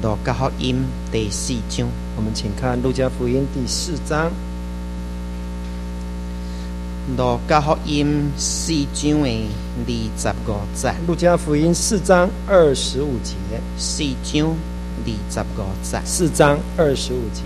路加福音第4章， 我们请看路加福音第4章。 路加福音4章的25节。 路加福音4章25节。 4章25节。 4章25节。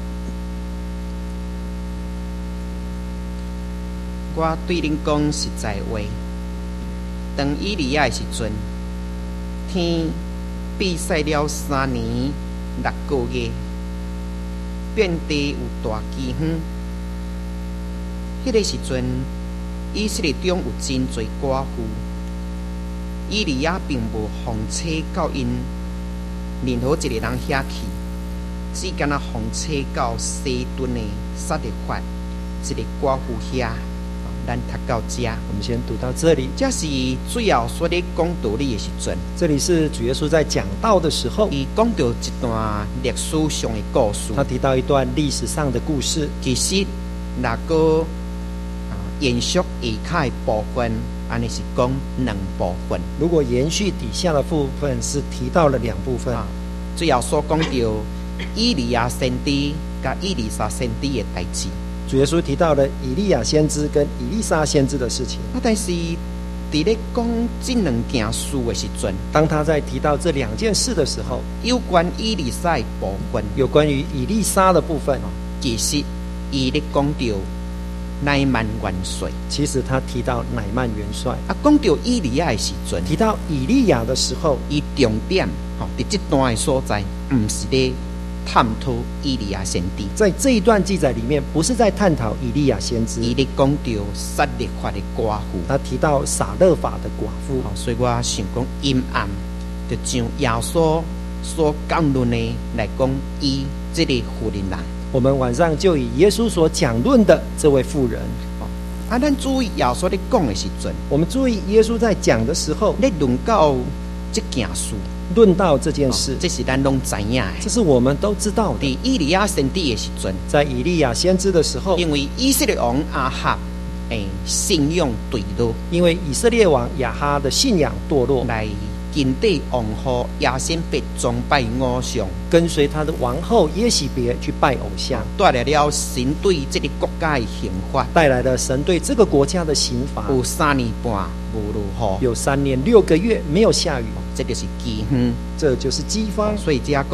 我对恁讲实在话，当以利亚的时阵，天闭塞了3年6个月，遍地有大饥荒。迄个时阵，以色列中有真侪寡妇，以利亚并无奉车到因任何一个人遐去，只敢若奉车到西顿的撒勒法一个寡妇遐。咱读到这， 我们先读到这里。 这是主要说咧讲道理的时阵， 这里是主耶稣在讲道的时候， 伊讲到一段历史上的故事。 他提到一段历史上的故事。 其实那个延续下骹的部分，安尼是讲2部分。 如果延续底下的部分，是提到了2部分。 主要所讲到以利亚先知甲以利沙先知的代志。 主耶稣提到了以利亚先知跟以利沙先知的事情。 但是伫咧讲这2件事的时阵， 当他在提到这2件事的时候， 有关以利沙的部分， 有关于以利沙的部分， 其实伊咧讲到乃曼元帅。其实他提到乃曼元帅。 讲到以利亚的时阵， 提到以利亚的时候， 伊重点伫这段的所在，不是咧探讨以利亚先知。 在这一段记载里面，不是在探讨以利亚先知， 伊咧讲到撒勒法的寡妇。 他提到撒勒法的寡妇。 所以我想讲阴暗，就像耶稣所讲论的来讲，伊这个妇人啦。 我们晚上就以耶稣所讲论的这位妇人。 咱注意耶稣咧讲的时阵， 我们注意耶稣在讲的时候， 咧论到这件事。 论到这件事， 这是咱拢知影的， 这是我们都知道的。 以利亚先知的时阵， 在以利亚先知的时候， 因为以色列王亚哈信仰堕落， 因为以色列王亚哈的信仰堕落， 来跟对王后亚先别崇拜偶像， 跟随他的王后耶洗别去拜偶像， 带来了神对这个国家的刑罚， 带来了神对这个国家的刑罚。 有3年半无落雨， 有3年6个月没有下雨， 这就是饥荒， 这就是饥荒。 所以这讲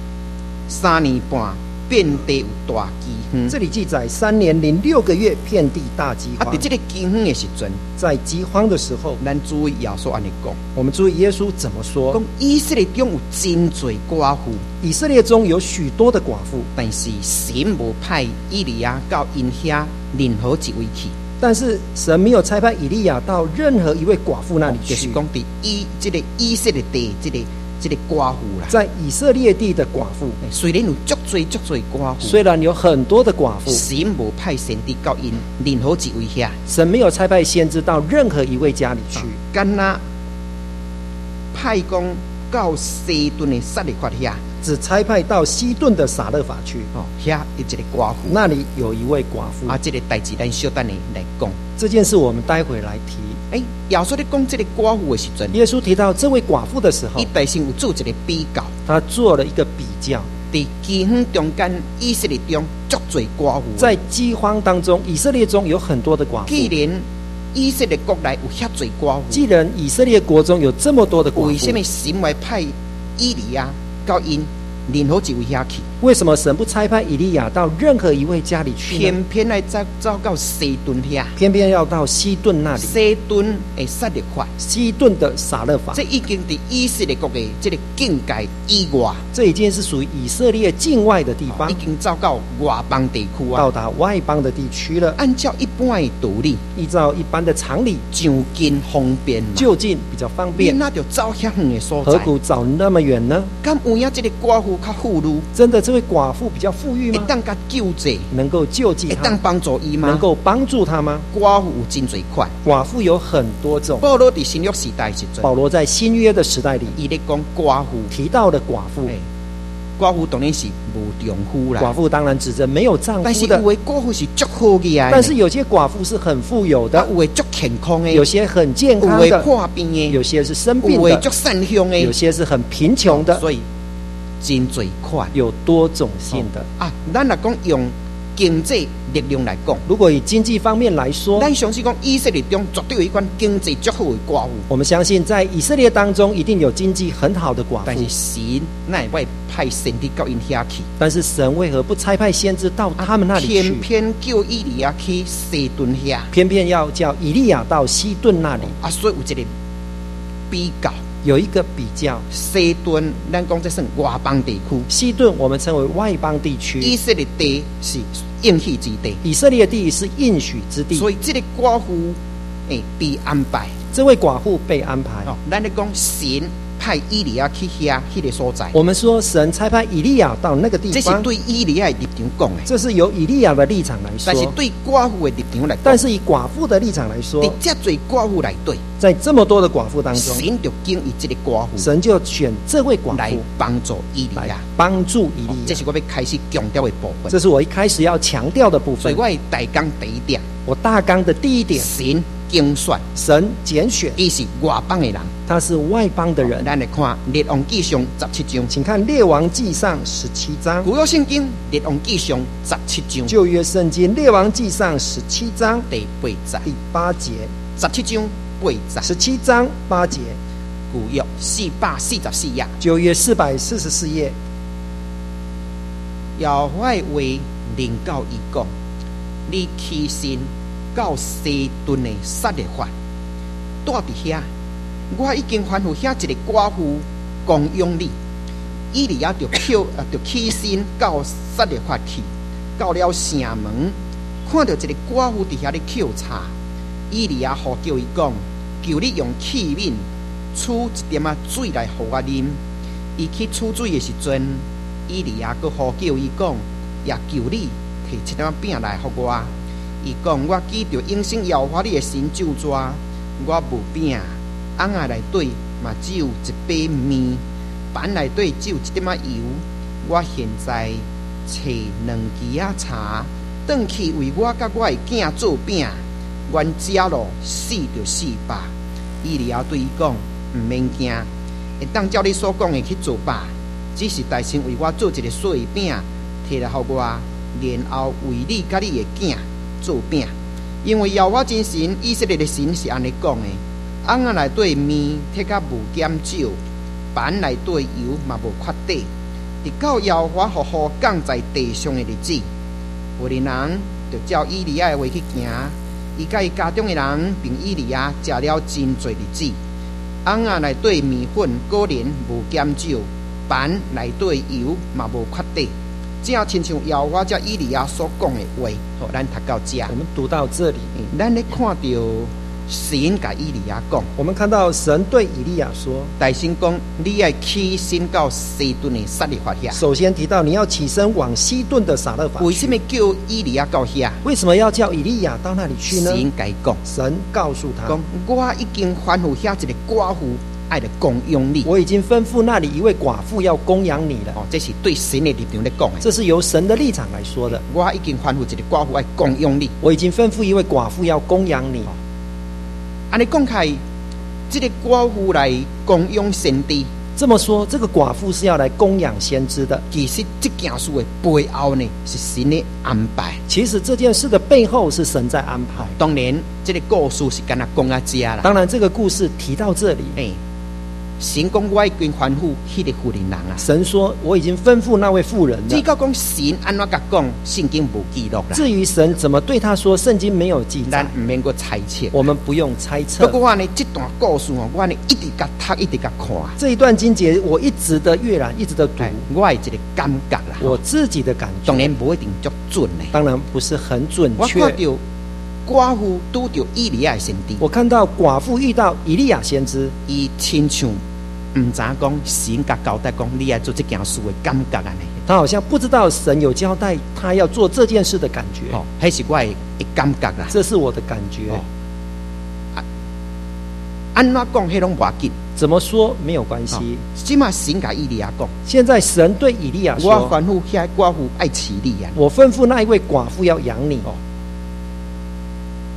3年半遍地有大饥荒。 这里记载3年06个月遍地大饥荒。 在这个饥荒的时阵， 在饥荒的时候， 咱注意耶稣安尼讲， 我们注意耶稣怎么说。 讲以色列中有真侪寡妇， 以色列中有许多的寡妇， 但是神无派以利亚到因遐任何一位去。 但是神没有差派以利亚到任何一位寡妇那里去， 就是讲在这个以色列地这个寡妇啦， 在以色列地的寡妇， 虽然有足多寡妇， 虽然有很多的寡妇， 神无派先知到因任何一位遐， 神没有差派先知到任何一位家里去， 干那派讲到西顿的撒勒法遐， 只差派到西顿的撒勒法去。 遐有一个寡妇， 那里有一位寡妇。 这个代志咱小等的来讲， 这件事我们待会来提。 耶稣在讲这个寡妇的时阵， 耶稣提到这位寡妇的时候， 伊大先有做一个比较， 他做了一个比较。 在饥荒中间，以色列中足多寡妇。 在饥荒当中，以色列中有很多的寡妇。 既然以色列国内有遐多寡妇， 既然以色列国中有这么多的寡妇， 为什么神会派以利亚到因任何一位遐去？ 为什么神不差派以利亚到任何一位家里去呢？ 偏偏来走到西顿遐， 偏偏要到西顿那里。 西顿的撒勒法， 西顿的撒勒法， 这已经在以色列国的这个境界以外， 这已经是属于以色列境外的地方， 已经走到外邦地区啊， 到达外邦的地区了。 按照一般的道理， 依照一般的常理， 就近方便嘛， 就近比较方便， 那就走遐远的所在， 何苦找那么远呢？ 敢有影这个寡妇较富裕？ 真的这位寡妇比较富裕吗？ 会当甲救济， 能够救济他， 会当帮助伊吗？ 能够帮助他吗？ 寡妇有真侪款， 寡妇有很多种。 保罗在新约时代时阵， 保罗在新约的时代里， 伊咧讲寡妇， 提到的寡妇， 寡妇当然是无丈夫啦。 寡妇当然指着没有丈夫的， 但是有的寡妇是足好嘅啊。 但是有些寡妇是很富有的， 有的足健康的， 有些很健康的， 有的破病的， 有些是生病的， 有的足善良的， 有些是很贫穷的。 所以真多款有多种性的。 啊。咱来讲用经济力量来讲， 如果以经济方面来说， 咱相信讲以色列中绝对有一款经济较好的寡妇， 我们相信在以色列当中一定有经济很好的寡妇， 但是神哪会派先知到因遐去？ 但是神为何不差派先知到他们那里去？ 偏偏叫以利亚去西顿遐， 偏偏要叫以利亚到西顿那里啊，所以有一个比较。 有一个比较， 西顿咱讲这算外邦地区， 西顿我们称为外邦地区， 以色列地是应许之地， 以色列地是应许之地， 所以这个寡妇被安排。 这位寡妇被安排。 咱咧讲神派以利亚去遐迄个所在， 我们说神差派以利亚到那个地这是方， 对以利亚的立场讲的， 这是由以利亚的立场来说。 但是对寡妇的立场来讲， 但是以寡妇的立场来说， 伫这最寡妇来对， 在这么多的寡妇当中， 神就经以这个寡妇神就选这位寡来妇帮助以利来亚， 帮助以利亚。 这是我要开始强调的部分。 这是我一开始要强调的部分。 所以我的大纲第一点， 我大纲的第一点， 神精选， 神拣选， 伊是外邦的人。 他是外邦的人。 咱来看列王纪上17章， 请看列王纪上17章， 旧约圣经列王纪上17章旧约圣经列王纪上17章第8节， 第8节 17章8节， 17章8节， 旧约444页， 旧约444页， 耶和华的话临到伊讲：你起身到西顿的撒勒法，住伫遐。我已经吩咐遐一个寡妇供养你。以利亚就起身到撒勒法去，到了城门，看到一个寡妇伫遐咧抾茶。以利亚呼叫伊讲：求你用器皿取一点水来互我啉。伊去取水的时阵，以利亚佫呼叫伊讲：也求你摕一点饼来互我。伊讲：我记着永生耶和华你的神咒诅，我无饼，瓮仔内底嘛只有一杯面，板内底只有一点油。我现在找2支茶，转去为我甲我的囝做饼。阮食咯，死就死吧。以利亚对伊讲：毋免惊，会当照你所讲的去做吧。只是大先为我做一个碎饼，摕来互我，然后为你甲你的囝做饼。因为耶和华真神以色列的神是安尼讲的：瓮仔内底面摕甲无减少，板内底油嘛无缺底。直到耶和华好好降在地上的日子，有的人就照以利亚的话去行。伊甲伊家中的人并以利亚食了真侪日子。瓮仔内底面粉果然无减少，板内底油嘛无缺底。正亲像耶和华遮以利亚所讲的话，好，咱读到这。 我们读到这里， 咱咧看到神甲以利亚讲， 我们看到神对以利亚说： 大神讲，你要起身到西顿的撒勒法遐。 首先提到你要起身往西顿的撒勒法。 为什么叫以利亚到遐？ 为什么要叫以利亚到那里去呢？ 神甲伊讲， 神告诉他讲，我已经吩咐遐一个寡妇爱来供养你。 我已经吩咐那里一位寡妇要供养你了。 这是对神的立场咧讲的。 这是由神的立场来说的。 我已经吩咐一个寡妇爱供养你。 我已经吩咐一位寡妇要供养你。 安尼讲开，这个寡妇来供养先知。 这么说，这个寡妇是要来供养先知的。 其实这件事的背后呢，是神的安排。 其实这件事的背后是神在安排。 当然，这个故事是跟他讲到这啦。 当然，这个故事提到这里， 神讲我已经吩咐迄个妇人人啊。 神说我已经吩咐那位妇人了。 至于讲神安怎甲讲，圣经无记录啦。 至于神怎么对他说，圣经没有记载， 咱唔免个猜测。 我们不用猜测。 不过我呢，这段故事我呢一直甲读，一直甲看。 这一段经节我一直的阅览，一直的读。 我有一个感觉啦， 我自己的感觉。 当然不一定足准的， 当然不是很准确。 我看到寡妇拄到以利亚先知， 我看到寡妇遇到以利亚先知， 伊亲像唔知讲神甲交代讲你要做这件事的感觉安尼。 他好像不知道神有交代他要做这件事的感觉。 迄是我的感觉啦。 这是我的感觉。 安怎讲迄拢无要紧， 怎么说没有关系。 即马神甲以利亚讲， 现在神对以利亚说： 我吩咐遐寡妇爱饲你啊。 我吩咐那一位寡妇要养你。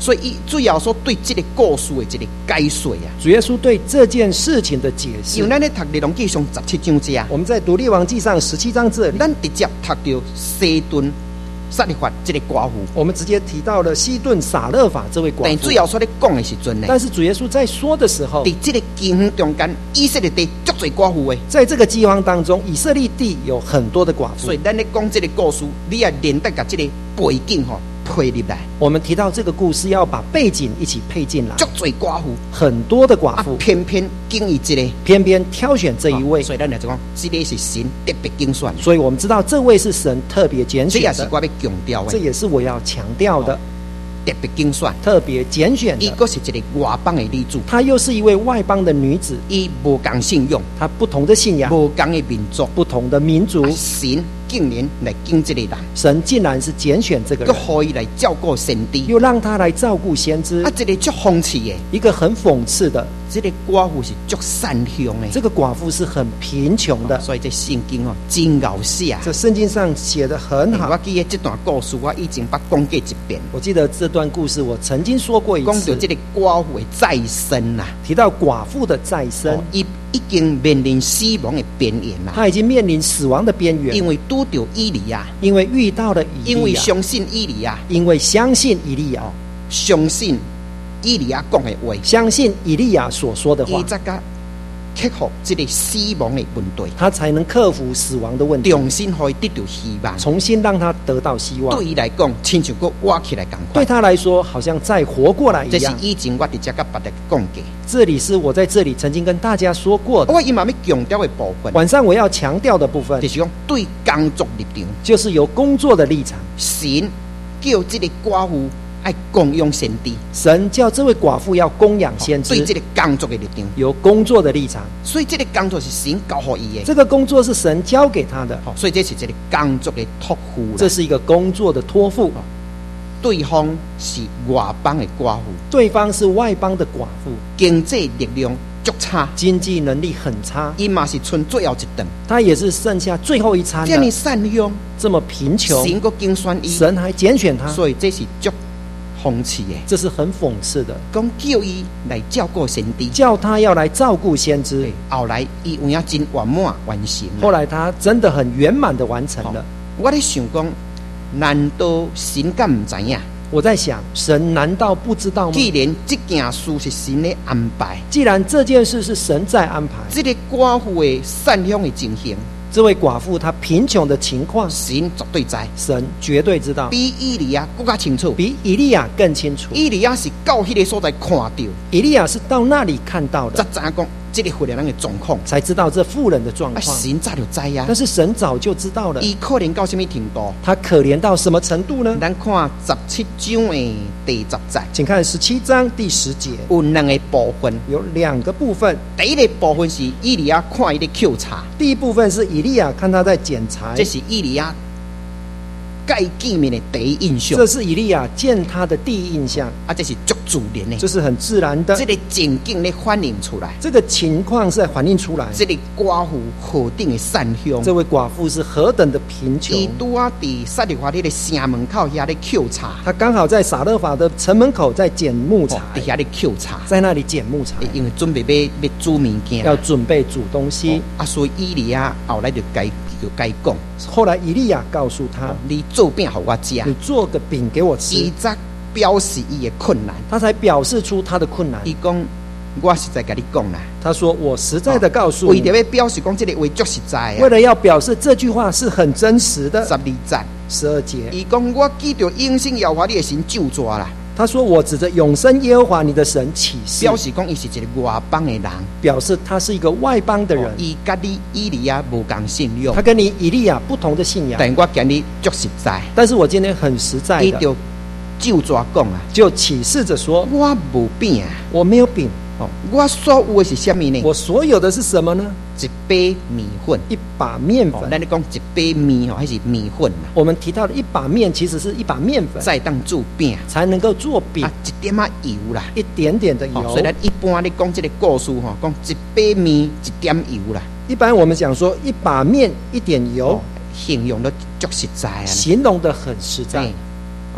所以主要说对这个故事的一个解说啊。 主耶稣对这件事情的解释像，咱咧读《列王纪上》17章这啊， 我们在读列王记上17章这里， 咱直接读到西顿撒利法这个寡妇， 我们直接提到了西顿撒勒法这位寡妇但主。要说咧讲的时阵呢， 但是主耶稣在说的时候， 在这个饥荒中间，以色列地足多寡妇的。 在这个饥荒当中，以色列地有很多的寡妇所。以咱咧讲这个故事，你也连带甲这个背景配入来， 我们提到这个故事，要把背景一起配进来。 足多寡妇很多的寡妇， 偏偏经意这个。 偏偏挑选这一位， 所以咱来就讲，这个是神特别精选的， 所以我们知道这位是神特别拣这选的， 也是我要强调的， 这也是我要强调的， 特别精选。 特别拣选的。 伊个是一个外邦的女子， 她又是一位外邦的女子， 伊无共信仰， 她不同的信仰， 无共的民族， 不同的民族， 神竟然来拣这个人， 神竟然是拣选这个佮人， 可以来照顾先知， 又让他来照顾先知。 这个足讽刺的， 一个很讽刺的， 这个寡妇是足善良的， 这个寡妇是很贫穷的。 所以这圣经真搞写。 这圣经上写的很好我。记得这段故事，我已经把讲过一遍。 我记得这段故事我曾经说过一次， 讲到这个寡妇的再生啦， 提到寡妇的再生， 伊已经面临死亡的边缘啦， 她已经面临死亡的边缘， 因为拄到以利亚， 因为遇到了以因为利亚， 相信以利亚， 因为相信以利亚， 相信以利亚讲的话， 相信以利亚所说的话伊，才甲克服这个死亡的问题， 他才能克服死亡的问题， 重新可以得到希望。 重新让他得到希望。 对伊来讲，亲像个活起来共对款。 他来说，好像再活过来一这是样。 以前我直接甲别人讲过， 这里是我在这里曾经跟大家说过的。 我伊嘛要强调的部分， 晚上我要强调的部分就，是讲对工作立场， 就是由工作的立场， 神叫这个寡妇爱供养先知， 神叫这位寡妇要供养先知， 对这个工作的立场， 有工作的立场。 所以这个工作是神交予伊的， 这个工作是神交给他的， 所以这是一个工作的托付啦。 这是一个工作的托付。 对方是外邦的寡妇， 对方是外邦的寡妇， 经济力量足差， 经济能力很差， 伊嘛是剩最后一顿， 他也是剩下最后一餐这样了。 善良， 这么贫穷， 神个精选伊， 神还拣选他， 所以这是足讽刺的。 这是很讽刺的。 讲叫伊来照顾先知， 叫他要来照顾先知， 后来伊有影真圆满完成了。 后来他真的很圆满的完成了。 我咧想讲，难道神敢唔知影？ 我在想，神难道不知道吗？ 既然这件事是神的安排， 既然这件事是神在安排， 这个寡妇的善良的情形， 这位寡妇她贫穷的情况， 神绝对知， 神绝对知道， 比以利亚更加清楚。 比以利亚更清楚。 以利亚是到迄个所在看到， 以利亚是到那里看到的， 才知影讲这个妇人的状况。 才知道这妇人的状啊， 况。 神早就知呀但。是神早就知道了， 伊可怜到什么程度？ 他可怜到什么程度呢？ 咱看17章的第10节， 请看17章第10节， 有两个部分。 有2个部分。 第一个部分是以利亚看伊咧抾茶， 第一部分是以利亚看他在捡柴， 这是以利亚盖见面的第一印象。 这是以利亚见他的第一印象， 啊，这是足自然的， 这是很自然的。 这个情景咧反映出来。 这个情况是在反映出来， 这个寡妇何等的善良， 这位寡妇是何等的贫穷。 伊拄啊伫撒利法迄个城门口遐咧抾茶， 他刚好在撒勒法的城门口在捡木材， 伫遐咧抾茶， 在那里捡木材， 因为准备要煮物件， 要准备煮东西。 啊，所以以利亚后来就该讲， 后来以利亚告诉他， 你做饼给我吃， 你做个饼给我吃伊。则表示伊的困难。 他才表示出他的困难。 伊讲，我实在跟你讲啦， 他说：“我实在的告诉你， 为着要表示讲这个话足实在啊。 为了要表示这句话是很真实的。 12节， 12节， 伊讲我记着永生耶和华你的神救抓啦， 他说：“我指着永生耶和华你的神起誓， 表示讲伊是一个外邦的人， 表示他是一个外邦的人， 伊甲你以利亚无共信仰他，跟你以利亚不同的信仰。 但我今日足实在， 但是我今天很实在的， 伊就就抓讲啊， 就启示着说， 我无饼啊， 我没有饼， 我所有的是什么呢？ 我所有的是什么呢？ 一杯米粉。 一把面粉。 咱咧讲一杯面还是米粉嘛， 我们提到的一把面，其实是一把面粉， 再当做饼才能够做饼啊，，一点仔油啦。 一点点的油。 所以咱一般咧讲这个故事讲一杯面一点油啦， 一般我们讲说一把面一点油， 形容得足实在啊。 形容的很实在。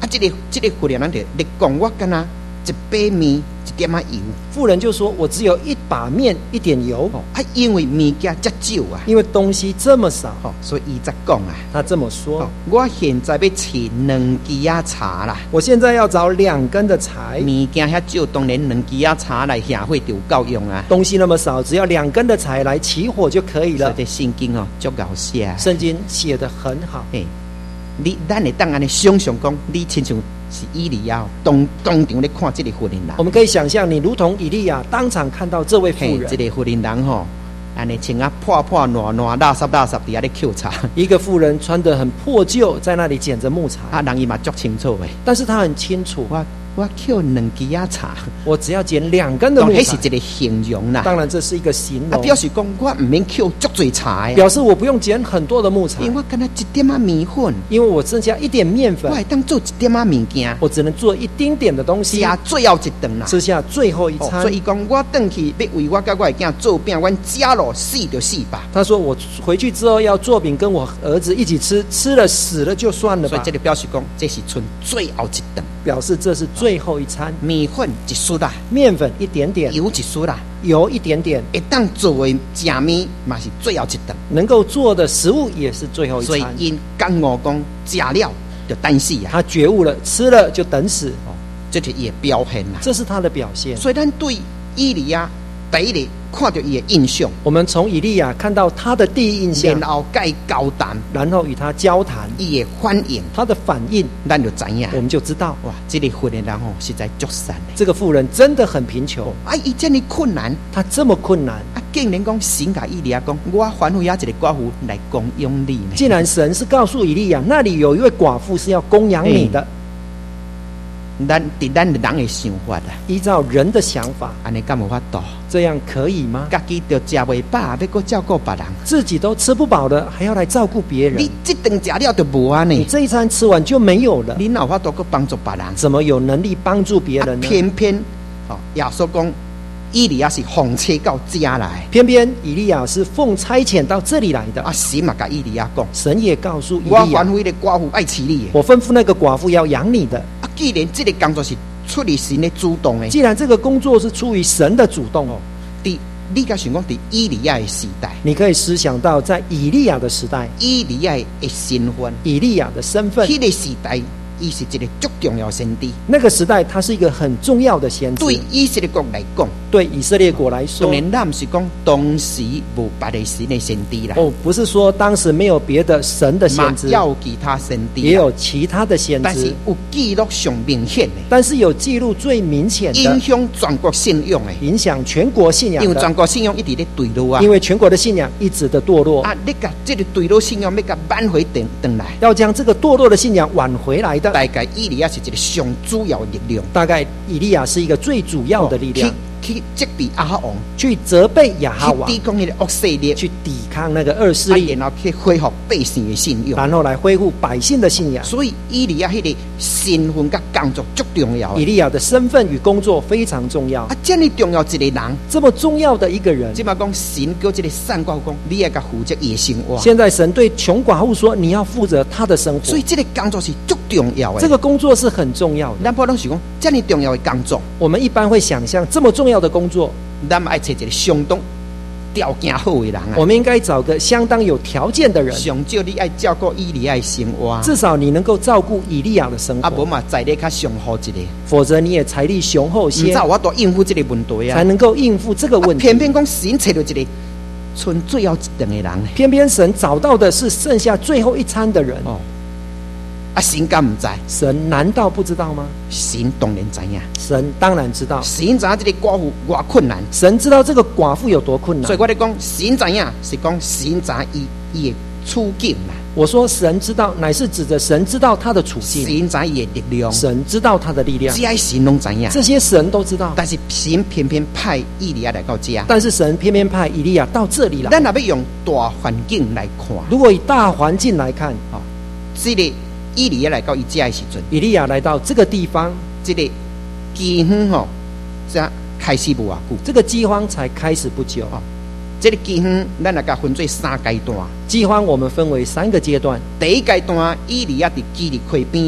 啊，这个妇人人就你讲我敢若一把面一点仔油， 妇人就说：“我只有一把面，一点油， 啊，因为物件遮少啊， 因为东西这么少。 所以伊才讲啊， 他这么说：“ 我现在要找2支啊茶啦， 我现在要找2根的柴， 物件遐少，当然2支啊茶来下火就有够用啊。 东西那么少，只要2根的柴来起火就可以了。” 所以这圣经足搞写， 圣经写得很好。 咱会当安尼想象讲，你亲像是以利亚当场咧看这个妇人人。 我们可以想象，你如同以利亚当场看到这位妇人， 这个妇人人安尼穿啊破破烂烂、垃圾垃圾伫遐咧捡茶。 一个妇人穿得很破旧，在那里捡着木材。 人伊嘛足清楚诶， 但是他很清楚， 我捡2支啊茶， 我只要捡2根的木材。 那是一个形容啦。 当然这是一个形容， 表示讲我唔免捡足多茶的， 表示我不用捡很多的木材， 因为我敢若一点仔米粉， 因为我剩下一点面粉， 我会当做一点仔物件， 我只能做一丁点的东西， 吃最后一顿啦， 吃下最后一餐。 所以讲我回去要为我甲我的囝做饼，阮家咯死就死吧。 他说我回去之后要做饼，跟我儿子一起吃，吃了死了就算了吧。 所以这个表示讲，这是剩最后一顿， 表示这是最后一餐。 米粉一束啦， 面粉一点点， 油一束啦， 油一点点， 会当做的食面嘛是最后一顿， 能够做的食物也是最后一餐。 所以因感悟讲食了就等死啊， 他觉悟了，吃了就等死。 这就是伊的表现啦， 这是他的表现。 所以咱对以利亚第一个看到伊的印象， 我们从以利亚看到他的第一印象， 然后甲伊交谈， 然后与他交谈， 伊的反应， 他的反应， 咱就知影， 我们就知道， 哇，这个妇人人实在足善的。 这个妇人真的很贫穷啊，伊这么困难， 他这么困难啊，竟然讲神甲以利亚讲，我吩咐一个寡妇来供养你呢。 既然神是告诉以利亚，那里有一位寡妇是要供养你的。 咱人的想法啊， 依照人的想法， 安尼敢有法度？ 这样可以吗？ 家己就食袂饱，要搁照顾别人， 自己都吃不饱了，还要来照顾别人。 你这顿食了就无啊呢？ 你这一餐吃完就没有了， 你哪有法度搁帮助别人？ 怎么有能力帮助别人呢？ 偏偏耶稣讲，以利亚是奉差到家来， 偏偏以利亚是奉差遣到这里来的。 啊，神嘛甲以利亚讲， 神也告诉以利我亚， 吩咐的寡妇爱饲你的， 我吩咐那个寡妇要养你的。 啊，既然这个工作是出于神的主动的， 既然这个工作是出于神的主动， 你甲想讲，伫以利亚的时代， 你可以思想到在以利亚的时代， 以利亚的身份， 以利亚的身份， 迄个时代，伊是一个足重要的先知。 那个时代，他是一个很重要的先知。 对以色列国来讲， 对以色列国来说， 当然咱不是讲当时无别的神的先知啦。 不是说当时没有别的神的先知， 有其他先知， 也有其他的先知， 但是有记录上明显的， 但是有记录最明显的， 影响全国信仰的， 影响全国信仰的， 因为全国信仰一直在坠落啊。 因为全国的信仰一直的堕落啊，你把这个坠落信仰要给挽回回来， 要将这个堕落的信仰挽回来的。 大概以利亚是一个上主要的力量， 大概以利亚是一个最主要的力量， 去责备亚哈王， 去责备亚哈王， 去抵抗那个恶势力， 去抵抗那个恶势力， 然后去恢复百姓的信仰， 然后来恢复百姓的信仰。 所以以利亚迄个身份跟工作足重要。 以利亚的身份与工作非常重要。 啊，这么重要一个人， 这么重要的一个人， 即嘛讲神叫这个善寡妇讲，你要甲负责伊的生活。 现在神对穷寡妇说，你要负责他的生活。 所以这个工作是足重要的。 这个工作是很重要的。 咱普通是讲这么重要的工作， 我们一般会想象这么重要的工作， 咱爱找一个相当条件好的人啊。 我们应该找个相当有条件的人。 上少你爱照顾以利亚的生活， 至少你能够照顾以利亚的生活。 啊，无嘛财力较雄厚一个， 否则你也财力雄厚些， 唔知我多应付这个问题啊， 才能够应付这个问题。 偏偏讲神找到一个剩最后一顿的人， 偏偏神找到的是剩下最后一餐的人。 啊，神敢唔知？ 神难道不知道吗？ 神当然知影， 神当然知道。 神知影这个寡妇多困难， 神知道这个寡妇有多困难。 所以我咧讲，神知影是讲神知伊的处境啦。 我说神知道，乃是指着神知道他的处境， 神知伊的力量， 神知道他的力量， 这些神拢知影， 这些神都知道。 但是神偏偏派以利亚来到这， 但是神偏偏派以利亚到这里来。 咱若要用大环境来看， 如果以大环境来看， 这个以利亚来到伊这的时阵， 以利亚来到这个地方， 这个饥荒才开始无偌久， 这个饥荒才开始不久。 这个饥荒咱来甲分做3阶段。 饥荒我们分为3个阶段。 第一阶段，以利亚伫基利溪边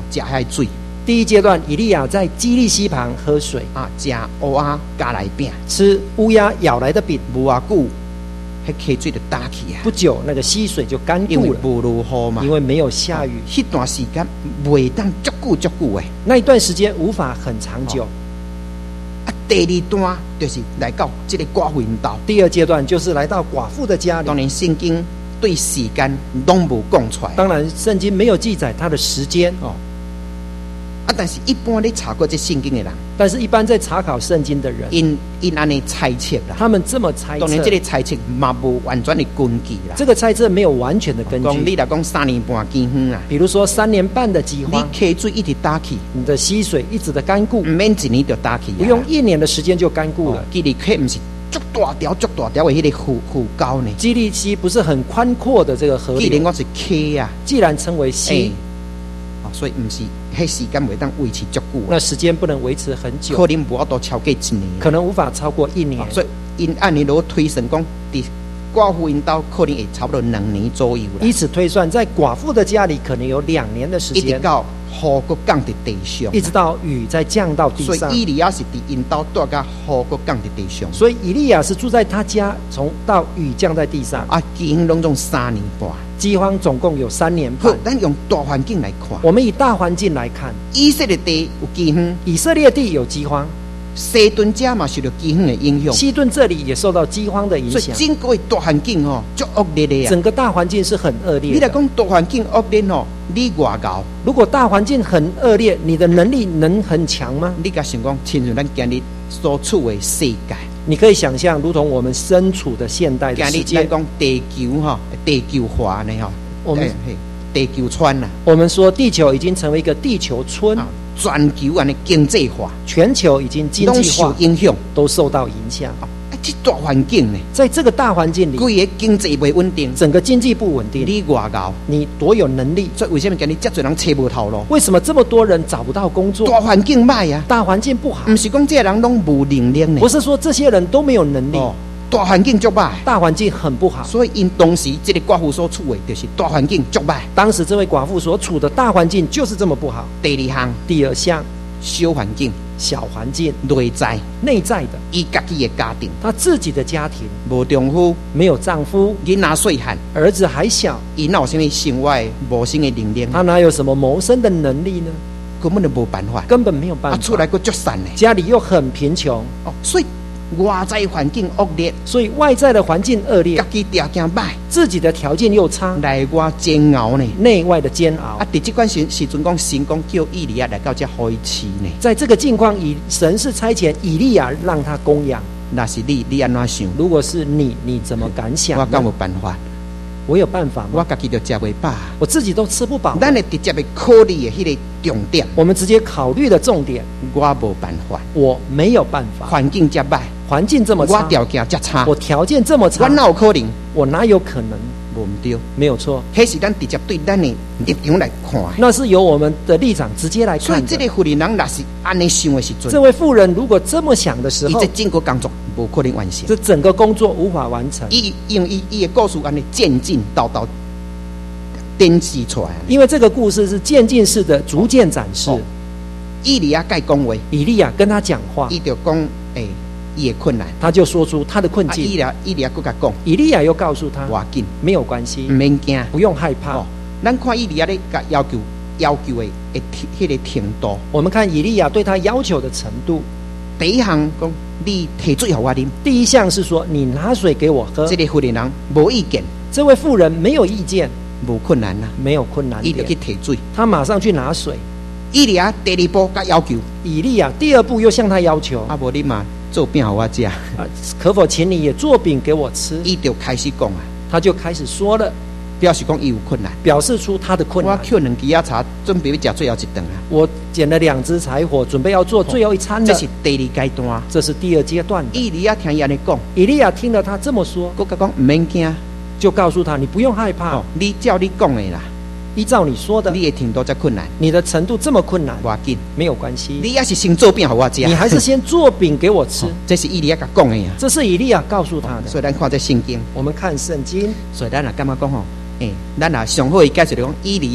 食遐水第一阶段，以利亚在基利溪旁喝水， 啊，食乌鸦加来饼， 吃乌鸦咬来的饼。 无偌久，迄溪水就打起啊， 不久，那个溪水就干因为固了， 无落雨嘛。 因为没有下雨。 迄段时间袂当足久诶。 那一段时间无法很长久。 啊，第二段就是来到这个寡妇因兜。 第二阶段就是来到寡妇的家里。 当然，圣经对时间拢无讲出来。 当然，圣经没有记载他的时间哦。 啊，但是一般咧查过这圣经的人， 但是一般在查考圣经的人， 因安尼猜测啦。 他们这么猜测。 当然，这个猜测嘛无完全的根据啦。 这个猜测没有完全的根据。 你来讲3年半饥荒啊， 比如说3年半的饥荒， 你溪水一直打起， 你的溪水一直的干固， 唔免1年就打起， 不用1年的时间就干固了。 基利溪唔是足大条的迄个湖沟呢？ 基利溪不是很宽阔的这个河既然我是溪啊， 既然称为溪， 所以唔是。迄时间袂当维持足久， 那时间不能维持很久， 可能无法度超过1年， 可能无法超过1年。 所以因按你如果推算讲，伫寡妇因兜可能会差不多2年左右啦。 以此推算，在寡妇的家里可能有2年的时间， 一直到雨搁降伫地上， 一直到雨再降到地上。 所以以利亚是伫因兜住甲雨搁降伫地上。 所以以利亚是住在他家，从到雨降在地上。 啊，饥荒拢总3年半。 饥荒总共有3年半。 好，咱用大环境来看。 我们以大环境来看， 以色列地有饥荒， 以色列地有饥荒， 西顿家嘛受到饥荒的影响， 西顿这里也受到饥荒的影响。 所以整个大环境足恶劣的啊。 整个大环境是很恶劣的。 你来讲大环境恶劣你外高。 如果大环境很恶劣，你的能力能很强吗？ 你甲想讲，亲像咱今日所处的世界。 你可以想象，如同我们身处的现代的世界， 咱讲地球地球化呢我们地球村啊， 我们说地球已经成为一个地球村， 全球安尼经济化， 全球已经经济化， 影响都受到影响。 这大环境呢， 在这个大环境里， 规个经济不稳定， 整个经济不稳定， 你外高， 你多有能力？ 所以为什么今日这么多人找不头路？ 为什么这么多人找不到工作？ 大环境歹啊， 大环境不好， 不是讲这些人拢无能力呢， 不是说这些人都没有能力。 大环境足歹， 大环境很不好， 所以因当时这个寡妇所处的就是大环境足歹。 当时这位寡妇所处的大环境就是这么不好。 第二项， 小环境， 内在的， 伊家己的家庭， 他自己的家庭无丈夫， 没有丈夫， 囡仔细汉， 儿子还小， 伊哪有什么生活谋生的能力？ 他哪有什么谋生的能力呢？ 根本就无办法， 根本没有办法。 出来个足散呢， 家里又很贫穷所以外在环境恶劣， 所以外在的环境恶劣， 家己条件歹， 自己的条件又差， 内外煎熬呢， 内外的煎熬。 伫这款时阵讲，神讲叫以利亚来到这好一起呢。 在这个境况，神是差遣以利亚让他供养。 那是你安怎想？ 如果是你怎么敢想？ 我敢有办法？ 我有办法吗？ 我自己就吃不饱， 我自己都吃不饱。 咱的直接的考虑的迄个重点， 我们直接考虑的重点， 我无办法， 我没有办法。 环境这歹， 环境这么差， 我条件这差， 我条件这么差， 我哪有可能？ 我哪有可能？ 无唔对， 没有错。 迄是咱直接对咱的立场来看， 那是由我们的立场直接来看。 所以这个妇人人若是安尼想的时阵， 这位妇人如果这么想的时候， 这整个工作无可能完成， 这整个工作无法完成。 因为伊的故事安尼渐进到展示出来， 因为这个故事是渐进式的，逐渐展示。 以利亚该讲话， 以利亚跟他讲话， 伊就讲伊的困难， 他就说出他的困境。 以利亚搁甲讲， 以利亚又告诉他， 我紧没有关系， 唔免惊， 不用害怕。 咱看以利亚咧甲要求的迄个程度， 我们看以利亚对他要求的程度。 第一项讲，你提水给我啉。 第一项是说，你拿水给我喝。 这个妇人无意见， 这位妇人没有意见， 无困难啦， 没有困难点， 伊就去提水， 他马上去拿水。 以利亚第二步甲要求， 以利亚第二步又向他要求， 无你嘛做饼给我吃， 可否请你也做饼给我吃？ 伊就开始讲他就开始说了， 表示讲伊有困难， 表示出他的困难。 我捡2支茶，准备要吃最后一顿啊。 我捡了2只柴火，准备要做最后一餐了。 这是第2阶段， 这是第2阶段。 以利亚听伊安尼讲， 以利亚听了他这么说， 佮讲唔免惊， 就告诉他你不用害怕， 你照你讲的啦。 依照你说的， 你的程度这困难， 你的程度这么困难， 我紧没有关系。 你也是先做饼给我吃， 你还是先做饼给我吃。 这是以利亚甲讲的呀， 这是以利亚告诉他的。 所以咱看这圣经， 我们看圣经， 所以咱也感觉讲咱也上好的解释讲以利亚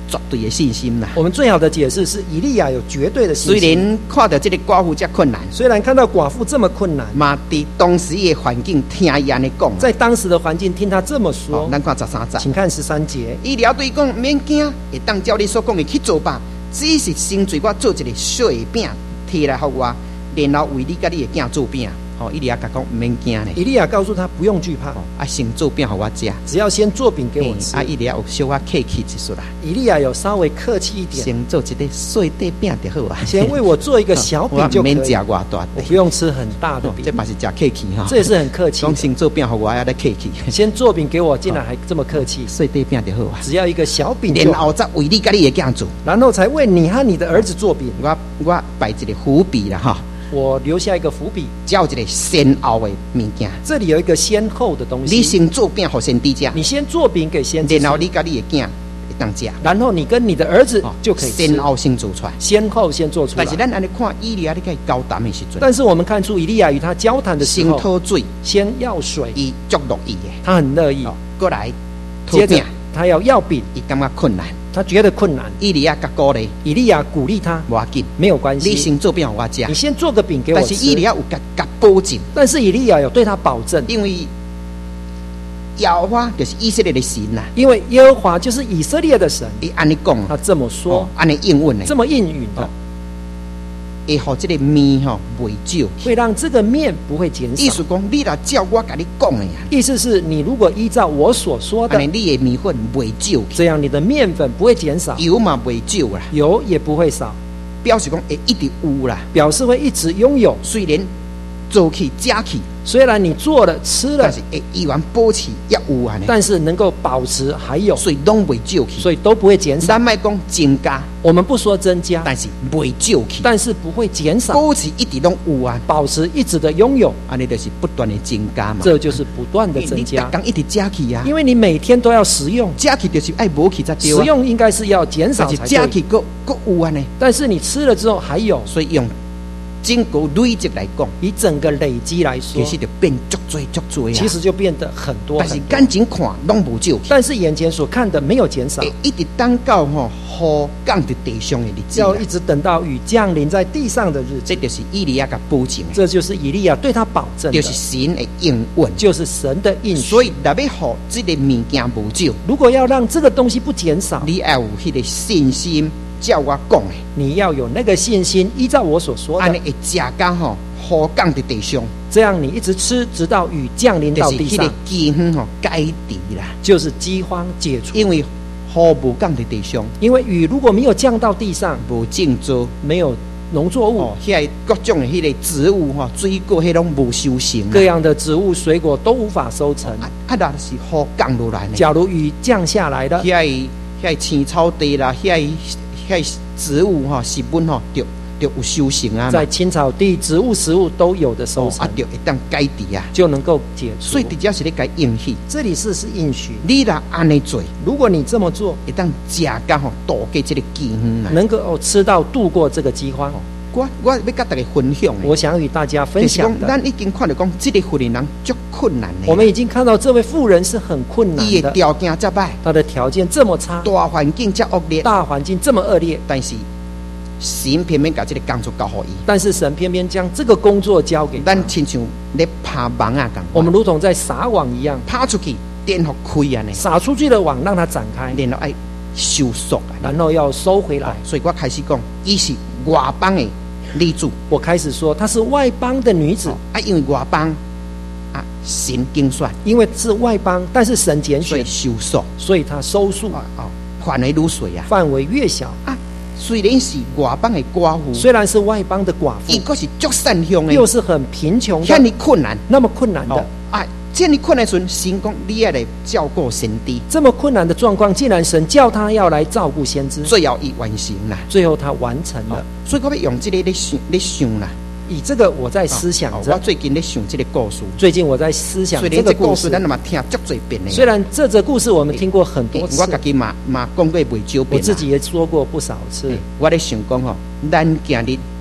绝对的信心啦。 我们最好的解释是以利亚有绝对的信虽心。 然看到这个寡妇这困难， 虽然看到寡妇这么困难， 嘛伫当时的环境听伊安尼讲， 在当时的环境听他这么说， 咱看13节， 请看13节。 伊了对讲免惊，会当照你所讲的去做吧，只是先随我做一个小的饼，摕来给我，然后为你甲你的囝做饼。伊利亚甲讲唔免惊呢。 以利亚告诉他不用惧怕， 先做饼给我吃， 只要先做饼给我吃。 伊利亚有小可客气一说啦， 以利亚有稍微客气一点， 先做一个小块饼就好啊。 先为我做一个小饼就可以， 我免吃偌大， 我不用吃很大的饼。 这嘛是食客气哈， 这也是很客气。 讲先做饼给我，还得客气。 先做饼给我，竟然还这么客气。 小块饼就好啊， 只要一个小饼就好， 然后再为你甲你的囝做， 然后才为你和你的儿子做饼。 我摆一个伏笔啦哈。 我留下一个伏笔， 只有一个先后的物件。 这里有一个先后的东西。 你先做饼给先知吃， 你先做饼给先知， 然后你跟你的囝会当吃， 然后你跟你的儿子就可以吃。 先后先做出来， 先后先做出来。 但是咱安尼看以利亚，你跟伊交谈的时阵， 但是我们看出以利亚与他交谈的时候， 先讨水， 先要水， 伊足乐意的， 他很乐意。 过来， 接着他要饼， 伊感觉困难。 他觉得困难， 以利亚甲鼓励， 以利亚鼓励他， 无要紧， 没有关系， 你先做饼给我吃， 你先做个饼给我吃。 但是以利亚有甲保证， 但是以利亚有对他保证， 因为耶和华就是以色列的神呐， 因为耶和华就是以色列的神， 伊安尼讲， 他这么说， 安尼应允的， 这么应允的， 会让这个面袂少， 会让这个面不会减少。 意思讲，你若照我甲你讲的呀， 意思是你如果依照我所说的， 你的面粉袂少， 这样你的面粉不会减少， 油嘛袂少啦， 油也不会少， 表示讲会一直有啦， 表示会一直拥有。 虽然做起加起， 虽然你做了吃了， 但是会依然保持也有啊， 但是能够保持还有， 所以拢袂少去， 所以都不会减少。 咱莫讲增加， 我们不说增加， 但是袂少去， 但是不会减少， 保持一直拢有啊， 保持一直的拥有， 安尼就是不断的增加嘛， 这就是不断的增加。 刚一直加起啊， 因为你每天都要食用， 加起就是爱无起才对啊， 食用应该是要减少才对， 加起个有啊呢， 但是你吃了之后还有， 所以用整个累积来讲， 以整个累积来说， 其实就变足多啊， 其实就变得很多， 但是眼睛看拢无少， 但是眼前所看的没有减少， 一直等到雨降在地上的日子， 要一直等到雨降临在地上的日子， 这就是以利亚甲保证， 这就是以利亚对他保证的， 就是神的应允， 就是神的应许。 所以若要让这个物件无少， 如果要让这个东西不减少， 你要有迄个信心，照我讲的， 你要有那个信心，依照我所说的， 安尼会食到雨降在地上， 这样你一直吃，直到雨降临到地上， 就是迄个饥荒解除啦， 就是饥荒解除。 因为雨无降在地上， 因为雨如果没有降到地上， 无种作， 没有农作物， 遐各种的迄个植物水果迄拢无收成， 各样的植物水果都无法收成。 若是雨降落来呢？ 假如雨降下来的， 遐青草地啦，遐植物食物就有收成啊， 在青草地、植物、食物都有的收成， 就会当解除啊， 就能够解除。 所以直接是咧该应许， 这里是应许。 你若安尼做， 如果你这么做， 会当食到度过这个饥荒， 能够吃到度过这个饥荒。 我要跟大家分享， 我想与大家分享的， 咱已经看到讲，这个妇人人足困难的。 我们已经看到这位妇人是很困难的， 伊的条件这歹， 她的条件这么差， 大环境这恶劣， 大环境这么恶劣， 但是神偏偏把这个工作交给伊， 但是神偏偏将这个工作交给他， 咱亲像咧拍网啊咁， 我们如同在撒网一样， 拍出去，电互开啊呢， 撒出去的网让它展开， 然后爱收缩啊， 然后要收回来。 所以我开始讲，伊是外邦的女子， 我开始说她是外邦的女子因为外邦神精选， 因为是外邦，但是神拣选， 所以收缩， 所以她收束范围愈小啊， 范围越小啊。虽然是外邦的寡妇， 虽然是外邦的寡妇， 伊个是足善良的， 又是很贫穷的， 遐尼困难， 那么困难的这样困难的时候，神讲你要来照顾先知， 这么困难的状况，既然神叫他要来照顾先知， 最后伊完成啦， 最后他完成了。 所以我要用这个咧想啦。 以这个我在思想着， 我最近咧想这个故事。 最近我在思想这个故事，咱嘛听足多遍的。 虽然这则故事我们听过很多次， 我自己嘛讲过袂少遍。 我自己也说过不少次。 我咧想讲咱今日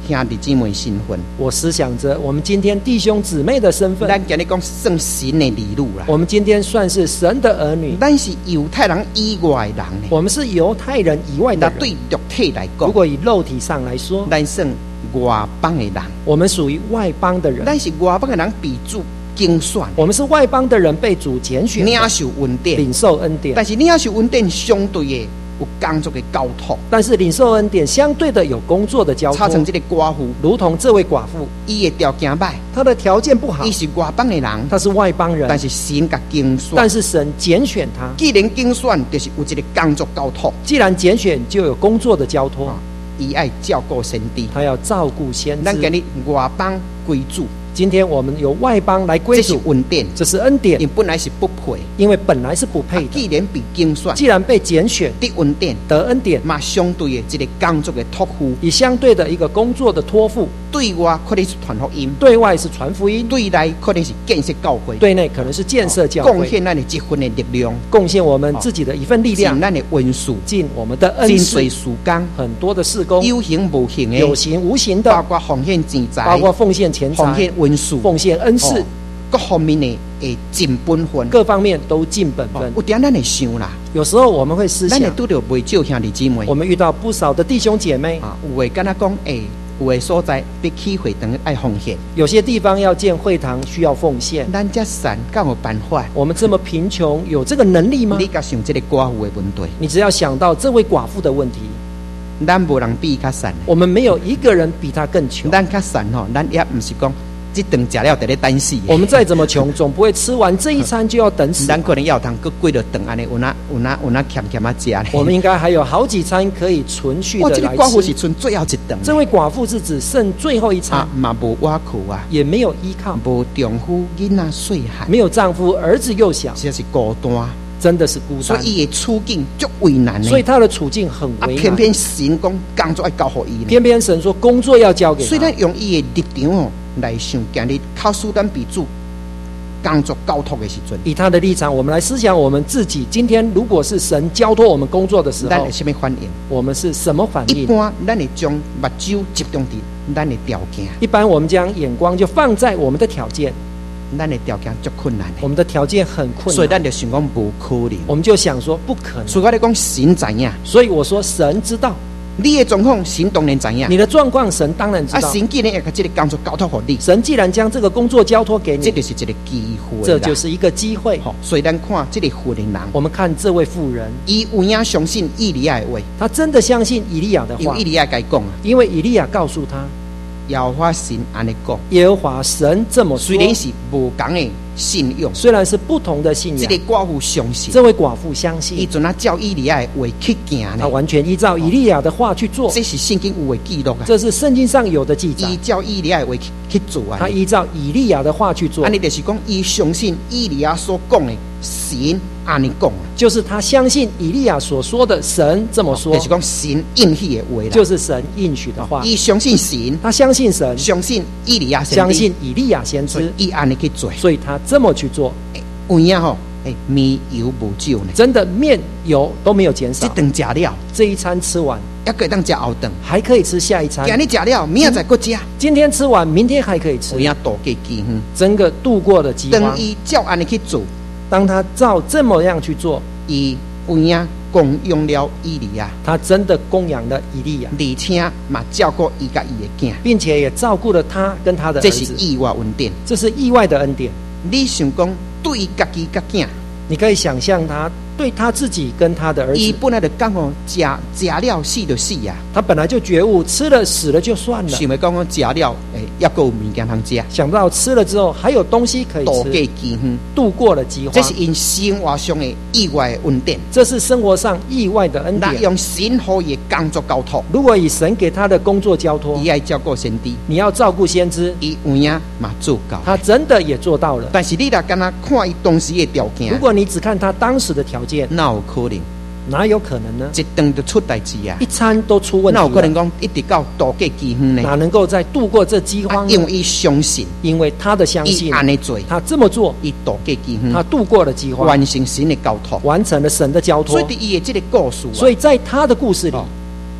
兄弟姊妹身份， 我思想着我们今天弟兄姊妹的身份， 咱今日讲算神的儿女啦。 我们今天算是神的儿女， 咱是犹太人以外的人呢。 我们是犹太人以外的人。 那对肉体来讲， 如果以肉体上来说， 咱算外邦的人， 我们属于外邦的人。 咱是外邦的人被主拣选， 我们是外邦的人被主拣选， 领受恩典， 领受恩典。 但是领受恩典相对的有工作的交托， 但是领受恩典相对的有工作的交托。 差成这个寡妇， 如同这位寡妇， 伊的条件歹， 她的条件不好， 伊是外邦的人， 她是外邦人， 但是神甲拣选， 但是神拣选她。 既然拣选，就是有一个工作交托。 既然拣选，就有工作的交托。 伊爱照顾先知， 他要照顾先知。 咱今日外邦归主， 今天我们由外邦来归主， 这是恩典， 这是恩典。 因本来是不配， 因为本来是不配的。 既然被拣选， 既然被拣选， 得恩典， 得恩典， 嘛相对的这个工作的托付， 以相对的一个工作的托付， 对外可能是传福音， 对外是传福音， 对内可能是建设教会， 对内可能是建设教会， 贡献咱的一份的力量， 贡献我们自己的一份力量， 尽咱的恩赐， 尽我们的恩赐， 真事工， 很多的事工， 有形无形的， 有形无形的， 包括奉献钱财， 包括奉献钱财， 奉献恩赐， 奉献恩赐， 各方面的会尽本分， 各方面都尽本分。 有点咱会想啦， 有时候我们会思想， 咱会拄到未少兄弟姊妹， 我们遇到不少的弟兄姐妹啊，有的跟他讲，有的所在要起会堂爱奉献， 有些地方要建会堂需要奉献， 咱这善敢有办法？ 我们这么贫穷，有这个能力吗？ 你甲想这个寡妇的问题， 你只要想到这位寡妇的问题， 咱无人比较善， 我们没有一个人比他更穷。 咱较善吼，咱也不是讲这顿食了在咧等死。 我们再怎么穷，总不会吃完这一餐就要等死。 咱可能要通搁几了顿安尼，有那欠啊食呢。 我们应该还有好几餐可以存续的来吃。 这个寡妇是剩最后一顿。 这位寡妇是只剩最后一餐， 嘛无瓦靠啊， 也没有依靠， 无丈夫囡仔细汉， 没有丈夫，儿子又小， 实在是孤单。 真的是孤单， 所以伊的处境足为难的。 所以他的处境很为难。 偏偏神讲工作要交给伊， 偏偏神说工作要交给他。 所以咱用伊的立场哦来想，今日靠苏丹比主工作交托的时阵， 以他的立场，我们来思想我们自己。今天如果是神交托我们工作的时候， 咱有什么反应？ 我们是什么反应？ 一般咱会将目睭集中伫咱的条件。 一般我们将眼光就放在我们的条件。 咱的条件足困难， 我们的条件很困难， 所以咱就想讲无可能。 我们就想说不可能。 所以我咧讲神知影， 所以我说神知道你的状况，神当然知影。 你的状况，神当然知道。 神既然要把这个工作交托给你， 神既然将这个工作交托给你， 这就是一个机会， 这就是一个机会。 所以咱看这个妇人， 我们看这位妇人， 伊有影相信以利亚的话， 他真的相信以利亚的话， 因为以利亚该讲啊， 因为以利亚告诉他。 耶和华神安尼讲， 耶和华神这么说， 虽然是无同的信用， 虽然是不同的信仰， 这个寡妇相信， 这位寡妇相信， 伊准啊照以利亚的话去行， 他完全依照以利亚的话去做， 这是圣经有的记录啊， 这是圣经上有的记载， 依照以利亚的话去做啊， 他依照以利亚的话去做， 安尼就是讲，伊相信以利亚所讲的神安尼讲， 就是他相信以利亚所说的神这么说， 就是讲神应许的话啦， 就是神应许的话， 伊相信神， 他相信神， 相信以利亚先知， 相信以利亚先知， 伊安尼去做， 所以他这么去做， 有影吼，面油无少呢， 真的面油都没有减少， 这顿食了， 这一餐吃完， 还可以当食后顿， 还可以吃下一餐， 今日食了，明仔再搁食， 今天吃完，明天还可以吃， 有影度过饥荒， 整个度过了饥荒。 等伊照安尼去做， 当他照这么样去做， 伊有影供养了以利亚， 他真的供养了以利亚， 而且嘛照顾伊甲伊的囝， 并且也照顾了他跟他的儿子， 这是意外恩典， 这是意外的恩典。 你想讲对伊家己甲囝， 你可以想象他对他自己跟他的儿子， 伊本来就讲哦，食了死就死啊， 他本来就觉悟，吃了死了就算了， 想要讲食了，还够有物件通食， 想不到吃了之后还有东西可以吃， 度过饥荒， 度过了饥荒， 这是因生活上的意外的恩典， 这是生活上意外的恩典。 用神好伊的工作交托， 如果以神给他的工作交托， 伊爱照顾先知， 你要照顾先知， 伊有影嘛做到， 他真的也做到了。 但是你若干那看伊当时的条件， 如果你只看他当时的条件， 哪有可能？ 哪有可能呢？ 一顿就出代志啊！ 一餐都出问题， 哪有可能讲一直到度过饥荒呢？ 哪能够再度过这饥荒呢？ 因为伊相信， 因为他的相信， 伊安尼做， 他这么做， 伊度过饥荒， 他度过了饥荒， 完成神的交托， 完成了神的交托。 所以伊的这个故事， 所以在他的故事里，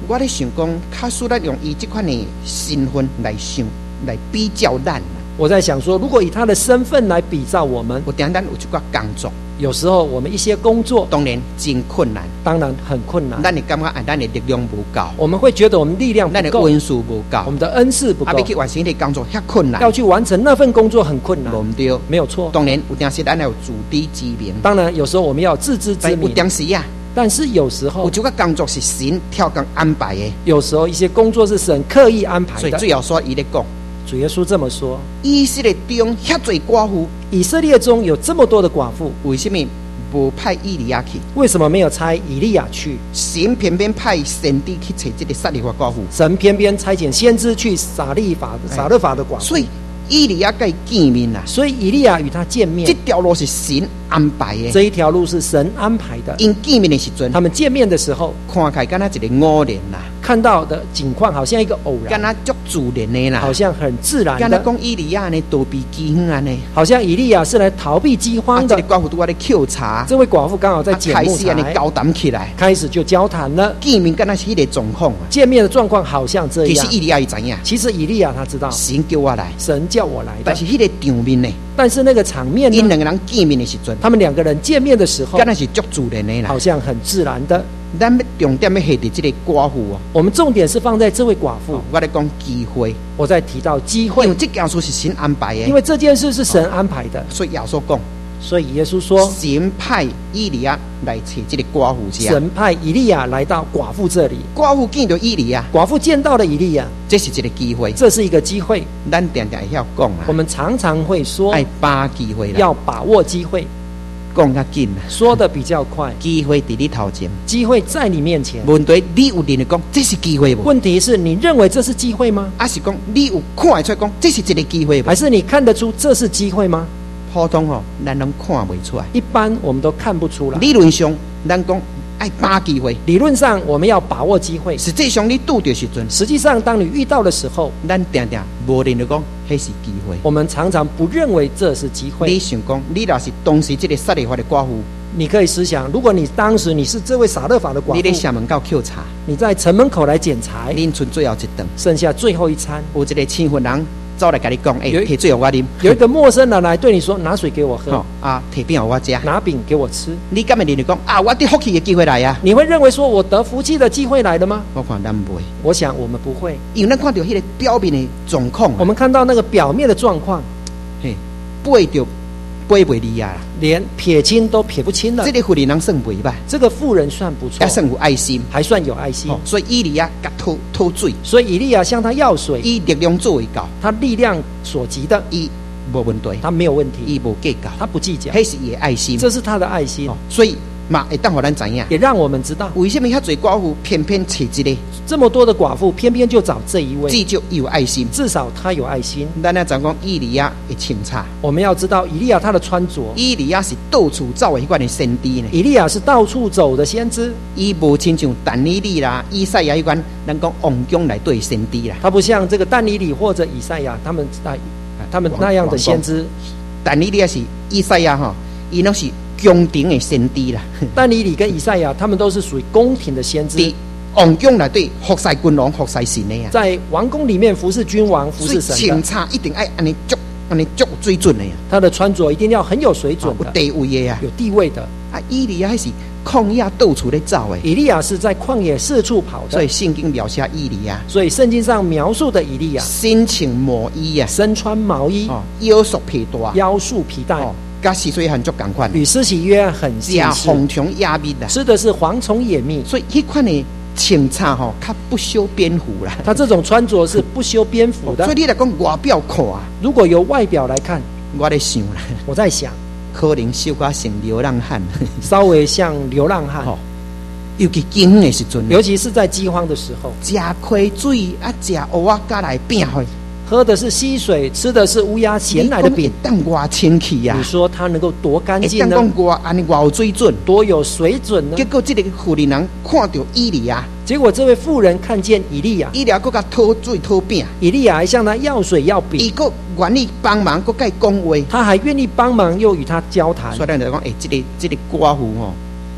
我咧想讲，假使咱用伊这款的身份来想，来比较咱， 我在想说，如果以他的身份来比照我们， 有点咱有一寡工作， 有时候我们一些工作当然真困难， 当然很困难， 咱会感觉咱的力量无够， 我们会觉得我们力量不咱的够， 恩数无够， 我们的恩赐不够， 要去完成迄个工作遐困难， 要去完成那份工作很困难， 无毋对。 没有错。 当然有点是咱要有自知之明， 当然有时候我们要有自知之但有明， 点时啊， 但是有时有候一个工作是神跳工安排的， 有时候一些工作是神刻意安排的。 所以最后说伊咧讲， 主耶稣这么说： 以色列中遐侪寡妇， 以色列中有这么多的寡妇， 为什么无派以利亚去？ 为什么没有差以利亚去？ 神偏偏派先知去找这个撒利法寡妇， 神偏偏差遣先知去撒勒法的寡妇， 所以以利亚跟伊见面啦。 所以以利亚与他见面这，条路是神安排的， 这一条路是神安排的。 因见面的时阵， 他们见面的时候， 看起来敢若一个偶然啦， 看到的景况好像一个偶敢然， 若足自然的啦， 好像很自然敢若的， 讲以利亚呢躲避饥荒安尼， 好像以利亚是来逃避饥荒的这个。寡妇拄仔咧抾茶， 这位寡妇刚好在捡木开始安尼材， 交谈起来， 开始就交谈了。 见面敢若是迄个状况啊。 见面的状况好像这样。 其实以利亚伊知影， 其实以利亚他知道神叫我来， 神叫我来的， 但是迄个场面呢， 但是那个场面呢， 因两个人见面的时阵， 他们两个人见面的时候敢，若是足自然的啦好。像很自然的。 咱要重点要下伫这个寡妇哦， 我们重点是放在这位寡妇， 我咧讲机会， 我在提到机会因为，这件事是神安排的， 因为这件事是神安排的， 所以耶稣讲， 所以耶稣说， 神派以利亚来找这个寡妇家， 神派以利亚来到寡妇这里， 寡妇见到以利亚， 寡妇见到了以利亚， 这是一个机会， 这是一个机会。 咱常常会晓讲啊， 我们常常会说爱把机会啦， 要把握机会， 讲较紧啦， 说的比较快， 机会伫你头前， 机会在你面前。 问题你有认为讲这是机会无？ 问题是你认为这是机会吗？ 还是讲你有看得出来讲这是一个机会无还？是你看得出这是机会吗？ 普通吼，咱拢看袂出来。 一般我们都看不出来。 理论上，咱讲爱把机会， 理论上我们要把握机会， 实际上你拄着时阵， 实际上当你遇到的时候， 咱常常无认为讲迄是机会。 我们常常不认为这是机你会。 想讲，你若是当时这个撒利法的寡妇， 你可以思想，如果你当时你是这位撒勒法的寡你咧妇， 城门口抾茶， 你在城门口来捡柴， 恁剩最后一顿， 剩下最后一餐， 有一个青婚人走来甲你讲， 有摕水互我啉， 有一个陌生人来对你说：“拿水给我喝， 吼啊，摕饼互我食。 拿饼给我吃。 你敢会认为讲啊，我得福气的机会来啊？” 你会认为说我得福气的机会来了吗？ 我看咱不会， 我想我们不会。 因为咱看到迄个表面的状况啊， 我们看到那个表面的状况， 嘿，背着背袂离啊啦。 连撇清都撇不清了这。个妇人人算袂歹， 这个妇人算不错也，算有爱心。 还算有爱心。 哦，所以以利亚甲讨水， 所以以利亚向他要水， 以力量作为高， 他力量所及的， 伊无问题， 他没有问题， 伊无计较， 他不计较， 迄是伊的爱心。 这是他的爱心哦，，所以嘛会当互咱知影， 也让我们知道， 为什么遐侪寡妇偏偏找一个， 这么多的寡妇偏偏就找这一位， 至少伊有爱心。 至少他有爱心。 咱要讲讲以利亚的清茶， 我们要知道以利亚他的穿着， 以利亚是到处走的迄款的先知呢， 以利亚是到处走的先知， 伊无亲像但以理啦、以赛亚迄款，咱讲王宫内对先知啦。 他不像这个但以理或者以赛亚他们那样的先知。 但以理也是以赛亚吼，伊拢是宫廷的先知啦。 但以理跟以赛亚他们都是属于宫廷的先知， 伫王宫内对服侍君王、服侍神的啊。 在王宫里面服侍君王、服所以清侍神的。 茶一定爱安尼足水准的呀， 他的穿着一定要很有水准有的， 地位的呀。 有地位的。 啊，以利亚迄是旷野到处咧走的， 以利亚是在旷野四处跑的， 所以圣经描写以利亚所以圣经上描述的以利亚身穿毛衣啊， 身穿毛衣， 哦，腰束皮带， 腰束皮带， 哦，甲洗水很足共款， 与施洗约翰很食相似， 蝗虫野蜜啦， 吃的是蝗虫野蜜。 所以迄款的清茶吼，较不修边幅啦。 他这种穿着是不修边幅的所以。你来讲外表看啊， 如果由外表来看， 我咧想啦， 我在想， 可能小可像流浪汉， 稍微像流浪汉， 吼，尤其饥荒的时阵， 尤其是在饥荒的时候， 食亏水啊，食蚵仔加来饼去， 喝的是溪水，吃的是乌鸦衔来的饼。 当偌清气啊你，说它能够多干净呢？ 当讲偌安尼偌有水准。 多有水准呢结？果这个妇人人看到以利亚， 结果这位妇人看见以利亚， 以利亚佫甲讨水讨饼， 以利亚还向他要水要饼， 伊佫愿意帮忙，佫甲伊讲话。 他还愿意帮忙，又与他交谈所。以咱就讲，这个寡妇吼，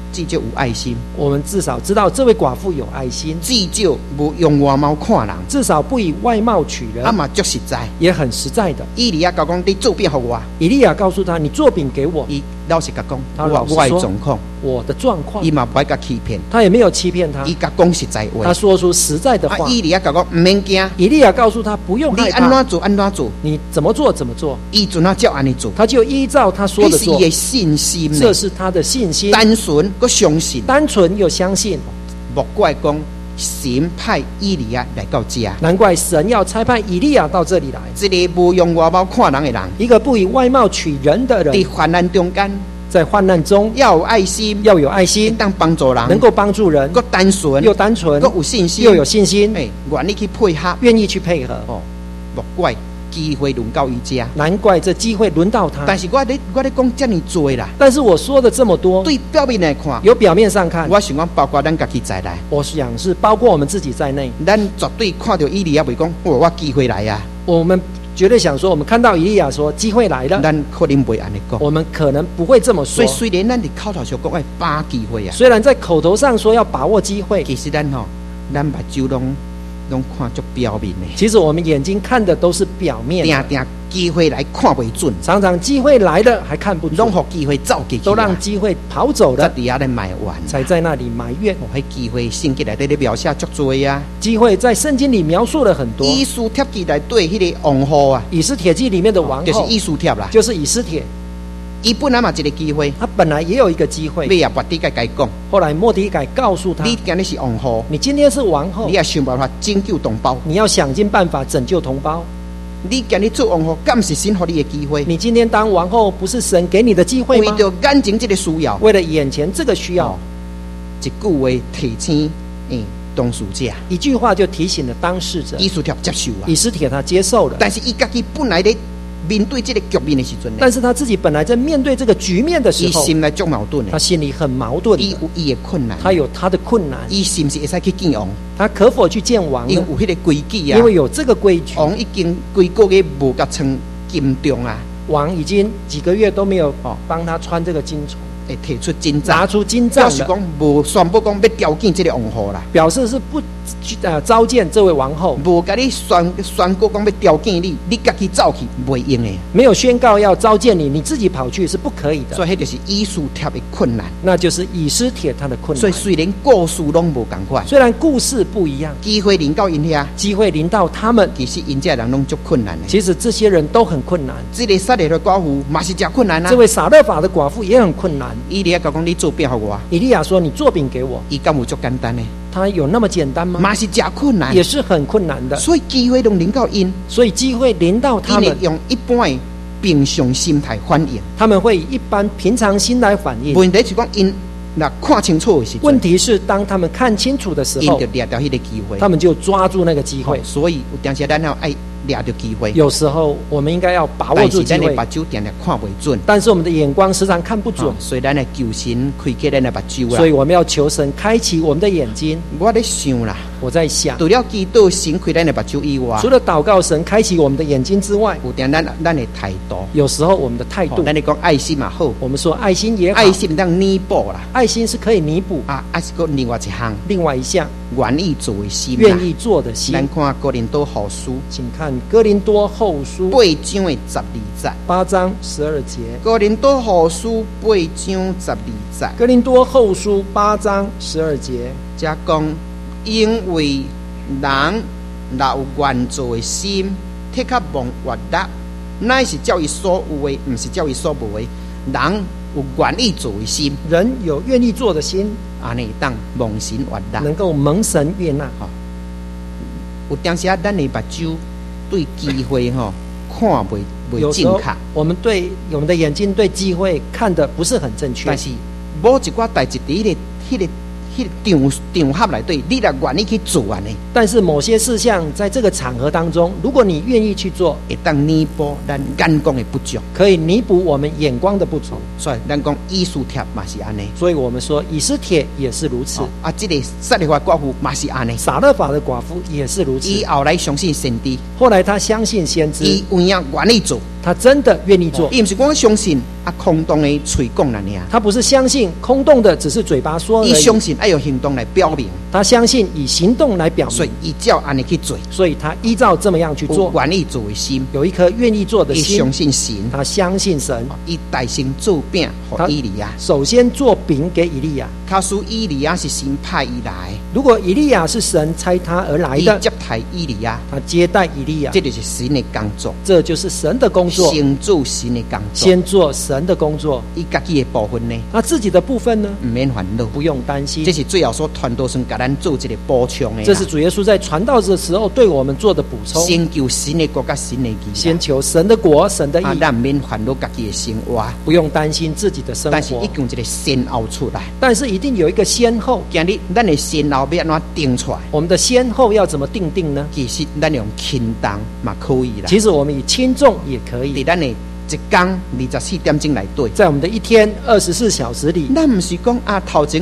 至少有爱心， 我们至少知道这位寡妇有爱心， 至少无用外貌看人， 至少不以外貌取人， 嘛足实在， 也很实在的。 以利亚讲你做饼给我， 以利亚告诉他：“你做饼给我。” 伊老实甲讲， 他老实说我的状况， 我的状况， 伊嘛不爱甲欺骗， 他也没有欺骗他， 伊甲讲实在话， 他说出实在的话。 以利亚甲讲唔免惊， 以利亚告诉他不用害你怕， 安怎做安怎做， 你怎么做怎么做， 伊准啊照安尼做， 他就依照他说的做这是伊。的信心呢， 这是他的信心， 单纯佮相信， 单纯又相信。 莫怪讲神派以利亚来到这， 难怪神要差派以利亚到这里来， 一个无用外貌看人的人， 一个不以外貌取人的人， 在患难中间在患难中要有爱心， 要有爱心， 当帮助人， 能够帮助人， 佮单纯又单纯， 佮有信心， 又有信心， 愿意去配合， 愿意去配合。 莫怪机会轮到伊这， 难怪这机会轮到他。 但是我咧讲这么多啦， 但是我说的这么多， 对表面来看， 由表面上看， 我想讲包括咱家己在内， 我想是包括我们自己在内， 咱绝对看到以利亚袂讲，我机会来啊， 我们绝对想说，我们看到以利亚说机会来了， 咱可能袂安尼讲， 我们可能不会这么说。 所以虽然咱伫口头上讲要把机会啊， 虽然在口头上说要把握机会， 其实咱目睭拢看足表面的， 其实我们眼睛看的都是表面的， 定机会来看袂准， 常常机会来了还看不准， 拢互机会走过去， 都让机会跑走了， 在底下咧埋怨， 才在那里埋怨。 迄机会圣经内底咧描写足多啊， 机会在圣经里描述了很多。 以斯帖记内对迄个王后啊， 以斯帖记里面的王后就是以斯帖啦， 就是以斯帖。 伊本来嘛一个机会， 他本来也有一个机会， 你也莫底甲伊讲， 后来末底改告诉他： 你今日是王后， 你今天是王后， 你要想办法拯救同胞， 你要想尽办法拯救同胞。 你今日做王后，敢是神给你的机会？ 你今天当王后，不是神给你的机会吗？ 为着眼前这个需要， 为了眼前这个需要， 一句话提醒当事者， 一句话就提醒了当事者。 以斯帖接受啊， 以斯帖他接受了， 但是伊家己本来咧面对这个局面的时阵， 但是他自己本来在面对这个局面的时候， 伊心内足矛盾的， 他心里很矛盾， 伊有伊的困难， 他有他的困难， 伊是不是会使去见王？ 他可否去见王呢？ 因为有迄个规矩啊， 因为有这个规矩， 王已经几个月无甲穿金钟啊， 王已经几个月都没有帮他穿这个金虫， 会提出金杖， 拿出金杖了， 表示讲无宣布讲要调见这个王后啦， 表示是不召见这位王后， 无甲你宣告讲要调见你，你家己走去袂用的， 没有宣告要召见你，你自己跑去是不可以的。 所以迄就是以斯帖的困难， 那就是以斯帖他的困难。 所以虽然故事拢无共款， 虽然故事不一样， 机会临到因遐， 机会临到他们， 其实因这人拢足困难的。 其实这些人都很困难。 这个撒勒的寡妇嘛是真困难啊。 这位撒勒法的寡妇也很困难。 以利亚讲你做饼给我， 以利亚说你做饼给我， 伊敢有足简单呢？ 他有那么简单吗？ 嘛是真困难， 也是很困难的。 所以机会拢临到因， 所以机会临到他们， 用一般的平常心态反应， 他们会以一般平常心来反应。 问题是讲因那看清楚的时候， 问题是当他们看清楚的时候， 因就抓到迄个机会， 他们就抓住那个机会。 所以有当时咱要爱抓到机会， 有时候我们应该要把握住机会。 但是咱的目睭常常看不准， 但是我们的眼光时常看不准， 所以咱来求神开启咱的目睭啦。 所以我们要求神开启我们的眼睛。 我在想啦， 我在想， 除了祈祷神开咱的目睭以外， 除了祷告神开启我们的眼睛之外， 有点咱的态度， 有时候我们的态度， 咱来讲爱心嘛好， 我们说爱心也好， 爱心当弥补啦， 爱心是可以弥补啊，还是个另外一项， 另外一项愿意做的心， 愿意做的心。 咱看哥林多后书， 请看哥林多后书 8章的12节 ，8章12节。 哥林多后书8章12节， 哥林多后书8章12节， 则讲因为人若有愿做的心，铁较蒙悦纳，乃是照伊所有的，不是照伊所无的。人有愿意做的心， 人有愿意做的心， 安尼当蒙神悦纳， 能够蒙神悦纳。 有当时啊，咱的目睭对机会看袂正确， 我们的眼睛对机会看的不是很正确。 但是某一寡代志伫迄个场合内底，你若愿意去做安尼， 但是某些事项在这个场合当中，如果你愿意去做， 会当弥补咱眼光的不足， 可以弥补我们眼光的不足。 所以咱讲以斯帖嘛是安尼， 所以我们说以斯帖也是如此。 这个撒勒法寡妇嘛是安尼， 撒勒法的寡妇也是如此。 伊后来相信先知， 后来他相信先知， 伊有影愿意做， 他真的愿意做。 伊不是讲相信， 啊空洞的嘴讲啦尔。 他不是相信空洞的，只是嘴巴说而伊已。 相信要用行动来表明， 他相信以行动来表明， 所以伊照安尼去做， 所以他依照这么样去有做， 愿意做的心， 有一颗愿意做的伊心相。信神， 他相信神， 伊大心做饼给他以利亚。 首先做饼给以利亚。 假使以利亚是神派伊来， 如果以利亚是神差他而来的， 伊接待以利亚， 他接待以利亚， 这就是神的工作， 这就是神的工作。 先做神的工作， 先做神的工作， 伊家己的部分呢， 他自己的部分呢， 唔免烦恼， 不用担心这。是最后所传道上给咱做一个补充的啦。 这是主耶稣在传道的时候对我们做的补充。 先求神的国家神的义， 先求神的国、神的义， 咱唔免烦恼家己的生活， 不用担心自己的生活但是一。定有一个先后出来。 但是一定有一个先后， 今日咱的先后要安怎定出来？ 我们的先后要怎么定呢？ 其实咱用轻重嘛可以啦。 其实我们以轻重也可以。 伫咱的一天24点钟来对， 在我们的一天24小时里， 咱唔是讲头前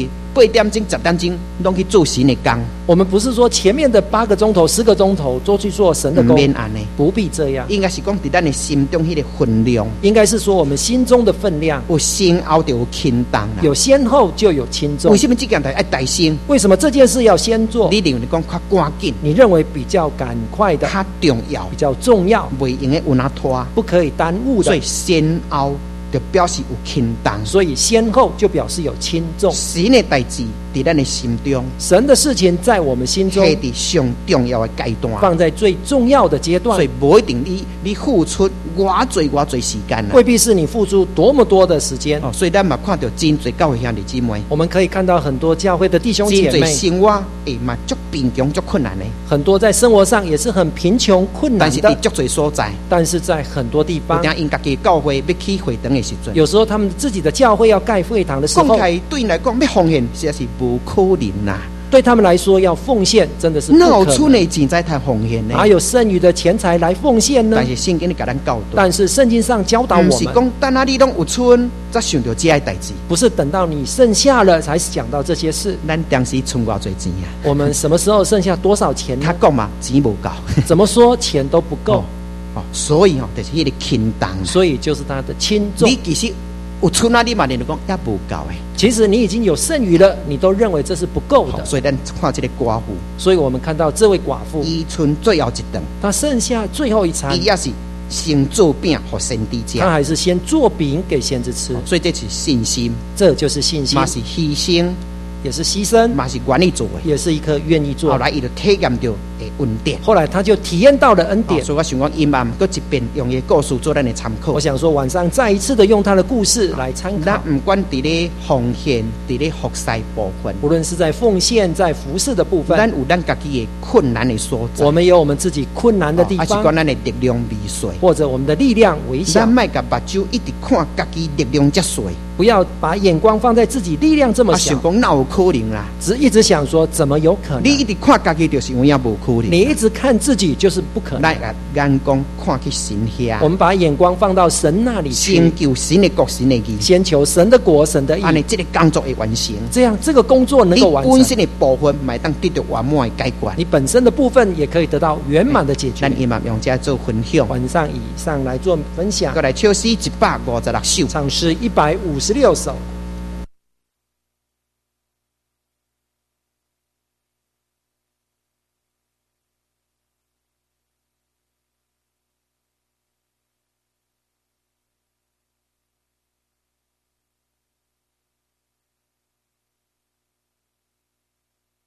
8点钟、10点钟拢去做神的工， 我们不是说前面的8个钟头、10个钟头都去做神的唔工， 免安尼。 不必这样。 应该是讲伫咱的心中迄个分量， 应该是说我们心中的分量， 有先后就有轻重啦。 有先后就有轻重为。什么这件代爱大先？ 为什么这件事要先做？ 你认为讲较赶紧、 你认为比较赶快的、 较重要比，较重要， 袂用的有哪拖？ 不可以耽误的所以。先后就表示有轻重。 所以先后就表示有轻重。 神的代志伫咱的心中， 神的事情在我们心中系伫上重要的阶段， 放在最重要的阶段所，以无一定你付出偌济时间啦。 未必是你付出多么多的时间。 哦，所以咱嘛看到真侪教会兄弟姊妹， 我们可以看到很多教会的弟兄真侪姐妹， 生活嘛足贫穷足困难的， 很多在生活上也是很贫穷困难的， 但是伫足侪所在， 但是在很多地有方， 当因家己的教会要起会堂的时阵， 有时候他们自己的教会要盖会堂的时讲候， 起来对因来讲要奉献，实在是无可能啦。 对他们来说要奉献真的是不哪有出可能， 的钱在谈奉献呢？ 哪有剩余的钱财来奉献呢但？是圣经里甲咱教导， 但是圣经上教导不是我们， 讲等下你拢有存，才想到这些代志。 不是等到你剩下了才想到这些事。 咱当时存偌济钱啊？ 我们什么时候剩下多少钱呢？ 他讲嘛，钱无够。 怎么说钱都不够， 所以就是迄个轻重。 所以就是它的轻重你。其实有存啊，你嘛认为讲也无够诶。 其实你已经有剩余了，你都认为这是不够的。 所以咱看这个寡妇， 所以我们看到这位寡妇， 伊存最后一顿， 她剩下最后一餐伊，也是先做饼互先知食她。还是先做饼给先知吃， 所以这是信心， 这就是信心嘛，是牺牲， 也是牺牲， 嘛是愿意做诶。 也是一颗愿意后做。 来伊就体验到恩典。 后来他就体验到了恩典。 所以我想讲，伊嘛毋过一遍用伊的故事做咱的参考我。想说，晚上再一次的用他的故事来参咱考， 毋管伫咧奉献、伫咧服侍部分， 无论是在奉献、在服侍的部分， 咱有咱家己的困难的所在。 我们有我们自己困难的地方还是讲，咱的力量微细。 或者我们的力量微小咱，莫甲目睭一直看家己力量遮细， 不要把眼光放在自己力量这么小想，讲哪有可能啦？ 一直想说怎么有可你一能？ 直看家己就是有影无可能。 你一直看自己就是不可能。 咱把眼光看去神遐， 我们把眼光放到神那里去先，求神的国、神的义， 先求神的国、神的义， 安尼这个工作会完成。 这样这个工作能你够完成。 本身的部分，买当得到完满的解决。 你本身的部分也可以得到圆满的解决。 咱伊嘛用这做分享， 晚上以上来做分享过，来唱诗156首。 唱诗156首。